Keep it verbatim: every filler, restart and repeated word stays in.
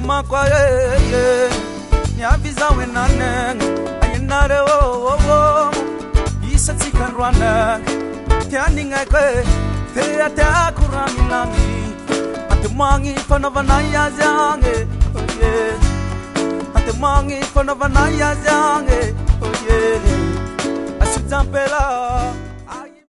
makwa ye nya visa wenane ayinare wo wo isatsi kan rwana tiani ngai kwe te ata kurami nami atemangi fanavana ya zange oh yeah atemangi fanavana ya zange oh yeah asitsampela